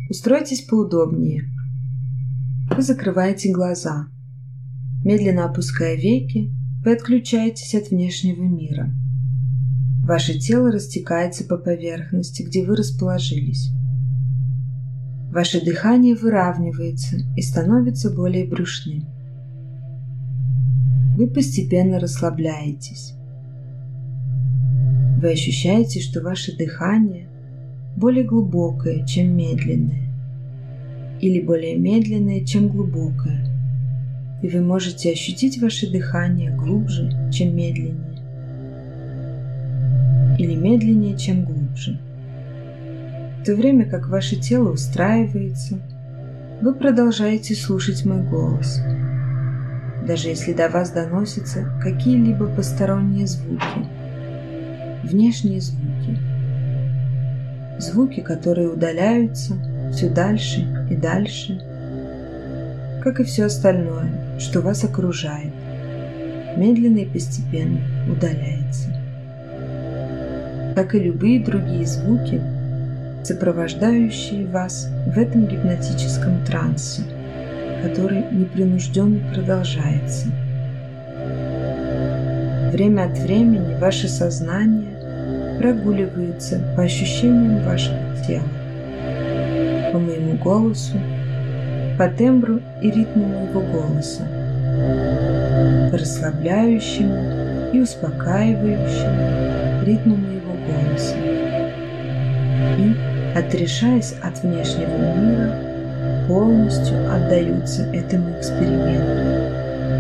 Устройтесь поудобнее. Вы закрываете глаза. Медленно опуская веки, вы отключаетесь от внешнего мира. Ваше тело растекается по поверхности, где вы расположились. Ваше дыхание выравнивается и становится более брюшным. Вы постепенно расслабляетесь. Вы ощущаете, что ваше дыхание более глубокое, чем медленное, или более медленное, чем глубокое, и вы можете ощутить ваше дыхание глубже, чем медленнее, или медленнее, чем глубже. В то время как ваше тело устраивается, вы продолжаете слушать мой голос, даже если до вас доносятся какие-либо посторонние звуки, внешние звуки, звуки, которые удаляются все дальше и дальше, как и все остальное, что вас окружает, медленно и постепенно удаляется. Как и любые другие звуки, сопровождающие вас в этом гипнотическом трансе, который непринужденно продолжается. Время от времени ваше сознание прогуливается по ощущениям вашего тела, по моему голосу, по тембру и ритму моего голоса, по расслабляющему и успокаивающему ритму моего голоса. И, отрешаясь от внешнего мира, полностью отдаются этому эксперименту.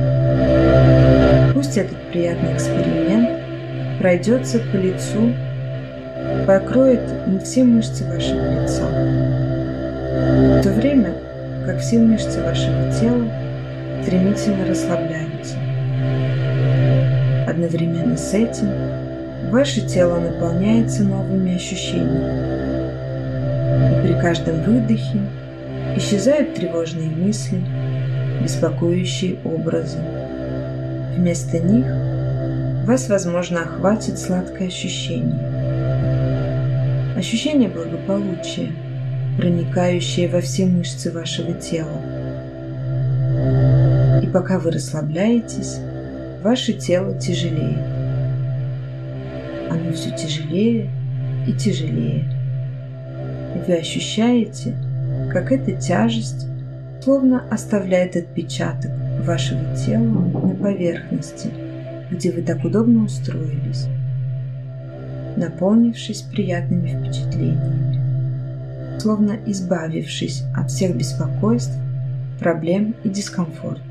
Пусть этот приятный эксперимент пройдется по лицу, покроет все мышцы вашего лица, в то время как все мышцы вашего тела стремительно расслабляются. Одновременно с этим ваше тело наполняется новыми ощущениями, и при каждом выдохе исчезают тревожные мысли, беспокоящие образы. Вместо них вас, возможно, охватит сладкое ощущение. Ощущение благополучия, проникающее во все мышцы вашего тела. И пока вы расслабляетесь, ваше тело тяжелеет. Оно все тяжелее и тяжелее. И вы ощущаете, как эта тяжесть словно оставляет отпечаток вашего тела на поверхности, где вы так удобно устроились, наполнившись приятными впечатлениями, словно избавившись от всех беспокойств, проблем и дискомфорта.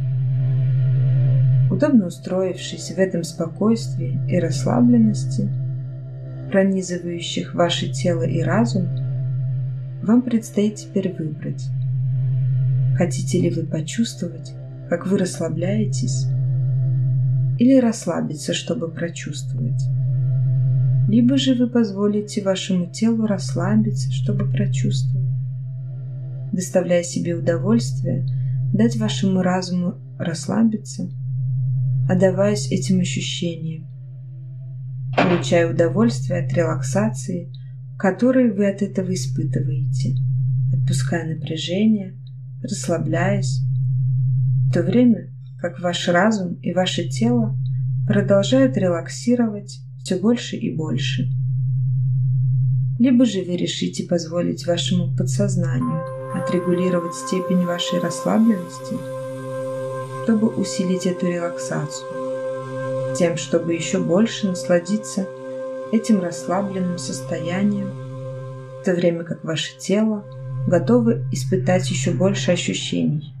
Удобно устроившись в этом спокойствии и расслабленности, пронизывающих ваше тело и разум, вам предстоит теперь выбрать, хотите ли вы почувствовать, как вы расслабляетесь, или расслабиться, чтобы прочувствовать. Либо же вы позволите вашему телу расслабиться, чтобы прочувствовать, доставляя себе удовольствие, дать вашему разуму расслабиться, отдаваясь этим ощущениям, получая удовольствие от релаксации, которую вы от этого испытываете, отпуская напряжение, расслабляясь, в то время как ваш разум и ваше тело продолжают релаксировать все больше и больше. Либо же вы решите позволить вашему подсознанию отрегулировать степень вашей расслабленности, чтобы усилить эту релаксацию, тем, чтобы еще больше насладиться этим расслабленным состоянием, в то время как ваше тело готово испытать еще больше ощущений.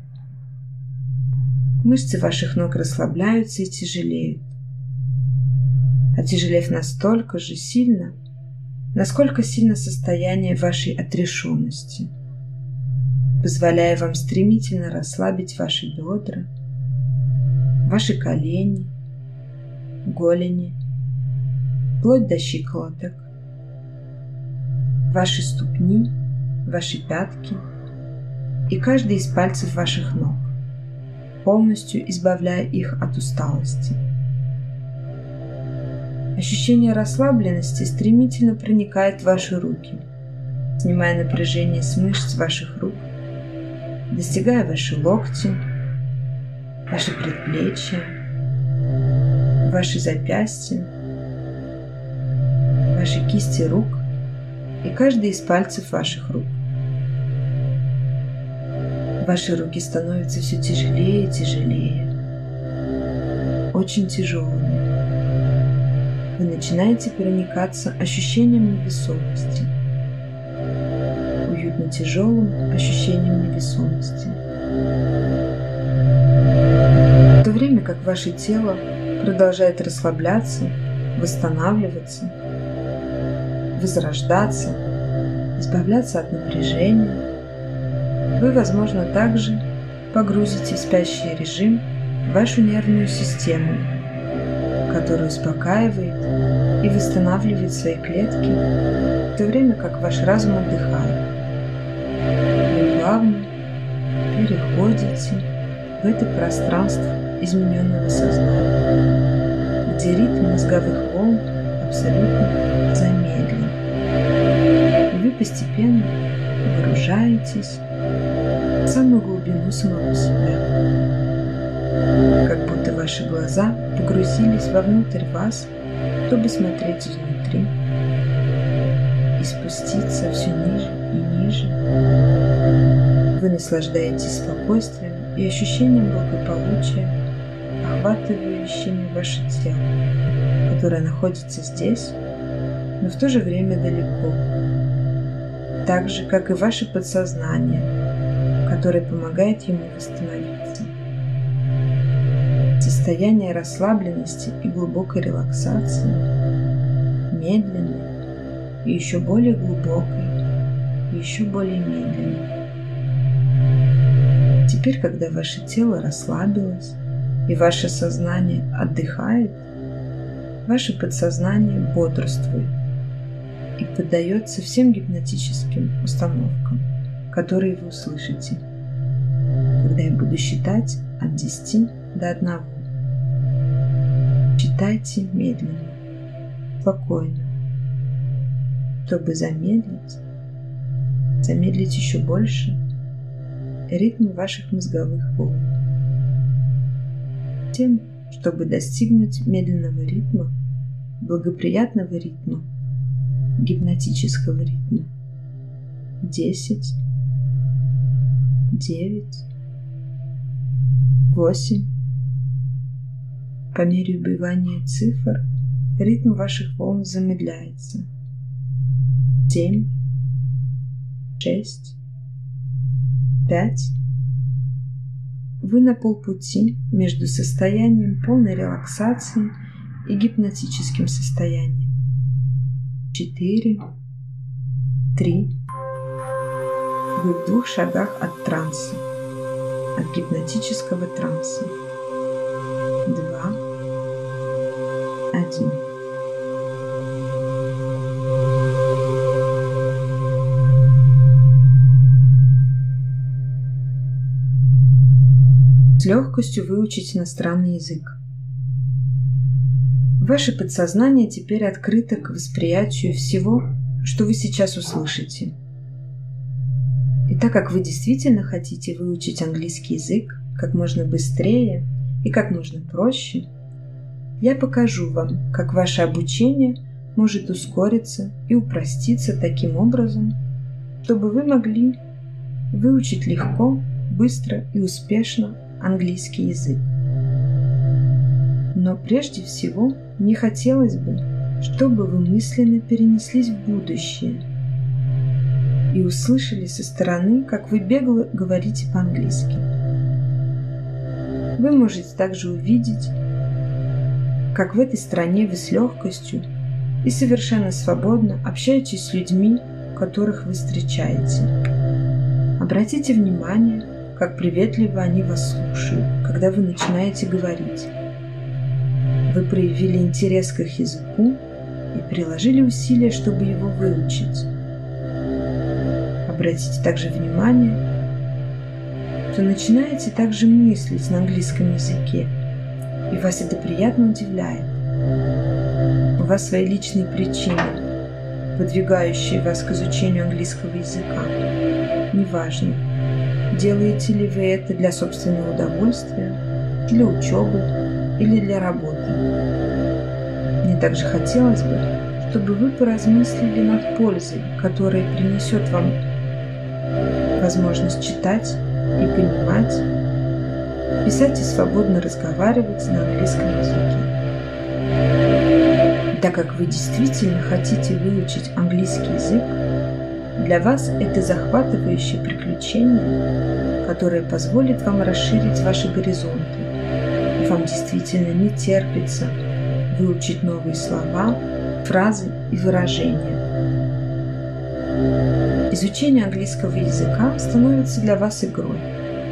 Мышцы ваших ног расслабляются и тяжелеют, отяжелев настолько же сильно, насколько сильно состояние вашей отрешенности, позволяя вам стремительно расслабить ваши бедра, ваши колени, голени, вплоть до щиколоток, ваши ступни, ваши пятки и каждый из пальцев ваших ног, полностью избавляя их от усталости. Ощущение расслабленности стремительно проникает в ваши руки, снимая напряжение с мышц ваших рук, достигая ваши локти, ваши предплечья, ваши запястья, ваши кисти рук и каждый из пальцев ваших рук. Ваши руки становятся все тяжелее и тяжелее, очень тяжелыми. Вы начинаете проникаться ощущением невесомости, уютно тяжелым ощущением невесомости. В то время как ваше тело продолжает расслабляться, восстанавливаться, возрождаться, избавляться от напряжения, вы, возможно, также погрузите в спящий режим вашу нервную систему, которая успокаивает и восстанавливает свои клетки, в то время как ваш разум отдыхает. Вы плавно переходите в это пространство измененного сознания, где ритм мозговых волн абсолютно замедлен. И вы постепенно погружаетесь в самую глубину самого себя, как будто ваши глаза погрузились вовнутрь вас, чтобы смотреть изнутри и спуститься все ниже и ниже. Вы наслаждаетесь спокойствием и ощущением благополучия, охватывающими ваше тело, которое находится здесь, но в то же время далеко, так же, как и ваше подсознание, которое помогает ему восстановиться. Состояние расслабленности и глубокой релаксации, медленной и еще более глубокой, и еще более медленной. Теперь, когда ваше тело расслабилось и ваше сознание отдыхает, ваше подсознание бодрствует и поддается всем гипнотическим установкам, которые вы услышите, когда я буду считать от 10 до 1. Читайте медленно, спокойно, чтобы замедлить еще больше ритм ваших мозговых волн. Тем, чтобы достигнуть медленного ритма, благоприятного ритма, гипнотического ритма. 10, 9, 8. По мере убывания цифр ритм ваших волн замедляется. 7, 6, 5. Вы на полпути между состоянием полной релаксации и гипнотическим состоянием. 4, 3. Вы в 2 шагах от транса, от гипнотического транса. 2, 1. С легкостью выучить иностранный язык. Ваше подсознание теперь открыто к восприятию всего, что вы сейчас услышите. И так как вы действительно хотите выучить английский язык как можно быстрее и как можно проще, я покажу вам, как ваше обучение может ускориться и упроститься таким образом, чтобы вы могли выучить легко, быстро и успешно английский язык. Но прежде всего мне хотелось бы, чтобы вы мысленно перенеслись в будущее и услышали со стороны, как вы бегло говорите по-английски. Вы можете также увидеть, как в этой стране вы с легкостью и совершенно свободно общаетесь с людьми, которых вы встречаете. Обратите внимание, как приветливо они вас слушают, когда вы начинаете говорить. Вы проявили интерес к их языку и приложили усилия, чтобы его выучить. Обратите также внимание, что начинаете также мыслить на английском языке, и вас это приятно удивляет. У вас свои личные причины, подвигающие вас к изучению английского языка. Неважно, делаете ли вы это для собственного удовольствия, для учебы или для работы. Мне также хотелось бы, чтобы вы поразмыслили над пользой, которая принесет вам возможность читать и понимать, писать и свободно разговаривать на английском языке. Так как вы действительно хотите выучить английский язык, для вас это захватывающее приключение, которое позволит вам расширить ваши горизонты, и вам действительно не терпится выучить новые слова, фразы и выражения. Изучение английского языка становится для вас игрой.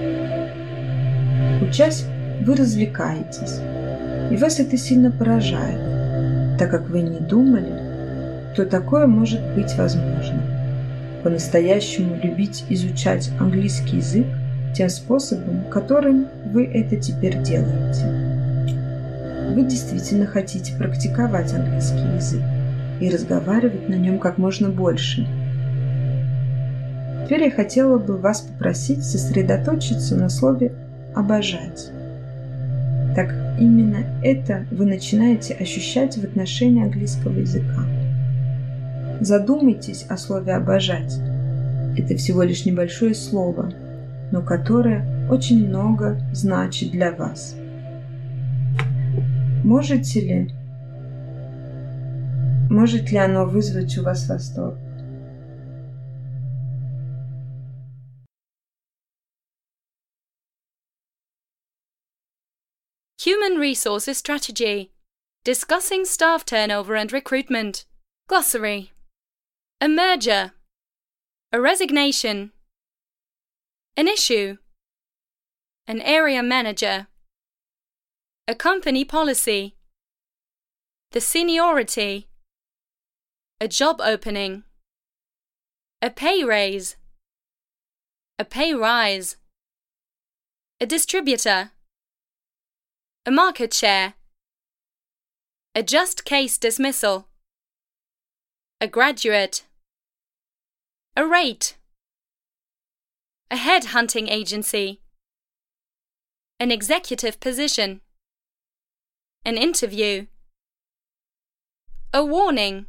Учась, вы развлекаетесь, и вас это сильно поражает, так как вы не думали, что такое может быть возможно. По-настоящему любить изучать английский язык тем способом, которым вы это теперь делаете. Вы действительно хотите практиковать английский язык и разговаривать на нем как можно больше. Теперь я хотела бы вас попросить сосредоточиться на слове «обожать». Так именно это вы начинаете ощущать в отношении английского языка. Задумайтесь о слове «обожать». Это всего лишь небольшое слово, но которое очень много значит для вас. Может ли оно вызвать у вас восторг? Human Resources Strategy. Discussing staff turnover and recruitment. Glossary. A merger. A resignation. An issue. An area manager. A company policy. The seniority. A job opening. A pay raise. A pay rise. A distributor. A market share. A just case dismissal. A graduate. A rate. A headhunting agency. An executive position. An interview. A warning.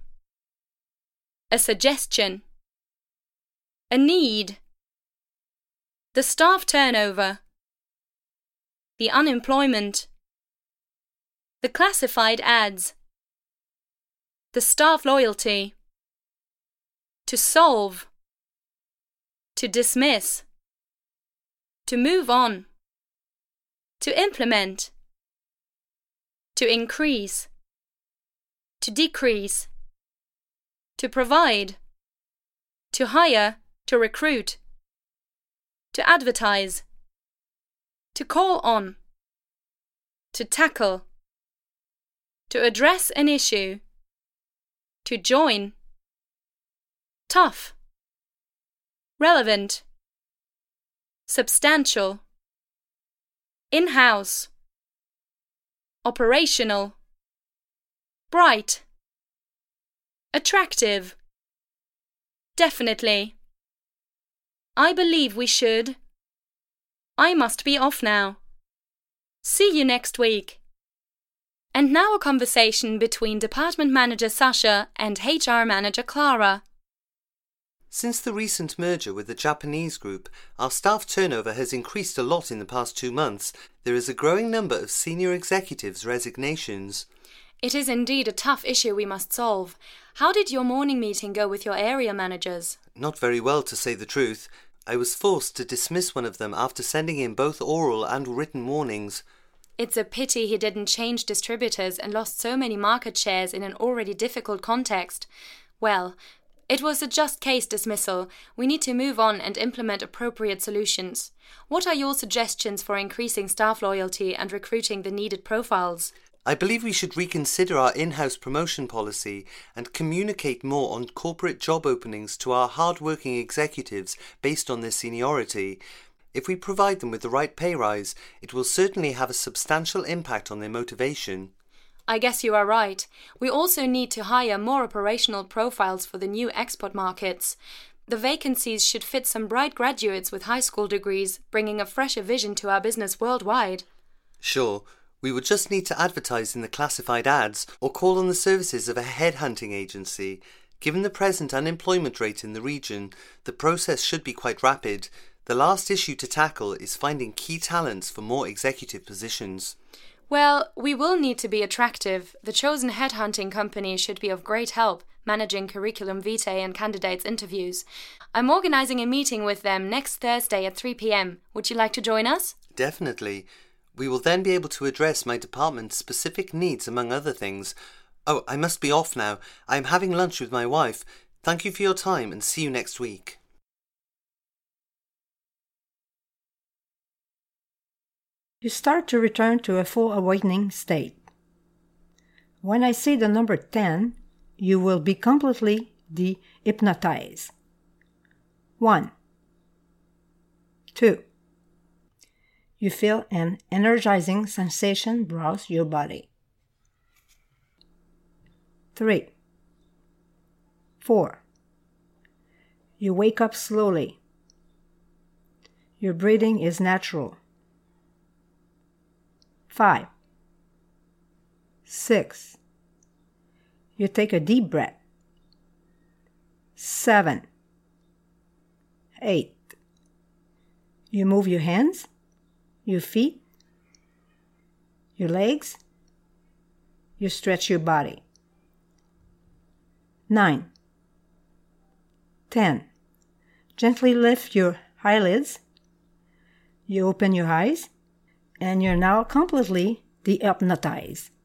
A suggestion. A need. The staff turnover. The unemployment. The classified ads. The staff loyalty. To solve. To dismiss. To move on. To implement. To increase. To decrease. To provide. To hire. To recruit. To advertise. To call on. To tackle. To address an issue. To join. Tough. Relevant. Substantial. In-house. Operational. Bright. Attractive. Definitely. I believe we should. I must be off now. See you next week. And now a conversation between Department Manager Sasha and HR Manager Clara. Since the recent merger with the Japanese group, our staff turnover has increased a lot in the past 2 months. There is a growing number of senior executives' resignations. It is indeed a tough issue we must solve. How did your morning meeting go with your area managers? Not very well, to say the truth. I was forced to dismiss one of them after sending in both oral and written warnings. It's a pity he didn't change distributors and lost so many market shares in an already difficult context. Well, it was a just case dismissal. We need to move on and implement appropriate solutions. What are your suggestions for increasing staff loyalty and recruiting the needed profiles? I believe we should reconsider our in-house promotion policy and communicate more on corporate job openings to our hard-working executives based on their seniority. If we provide them with the right pay rise, it will certainly have a substantial impact on their motivation. I guess you are right. We also need to hire more operational profiles for the new export markets. The vacancies should fit some bright graduates with high school degrees, bringing a fresher vision to our business worldwide. Sure, we would just need to advertise in the classified ads or call on the services of a headhunting agency. Given the present unemployment rate in the region, the process should be quite rapid. The last issue to tackle is finding key talents for more executive positions. Well, we will need to be attractive. The chosen headhunting company should be of great help managing curriculum vitae and candidates' interviews. I'm organising a meeting with them next Thursday at 3 p.m. Would you like to join us? Definitely. We will then be able to address my department's specific needs among other things. Oh, I must be off now. I am having lunch with my wife. Thank you for your time and see you next week. You start to return to a full awakening state. When I say the number 10, you will be completely de-hypnotized. 1, 2. You feel an energizing sensation browse your body. 3, 4. You wake up slowly. Your breathing is natural. 5, 6. You take a deep breath. 7, 8. You move your hands, your feet, your legs. You stretch your body. 9, 10. Gently lift your eyelids. You open your eyes, and you're now completely de-hypnotized.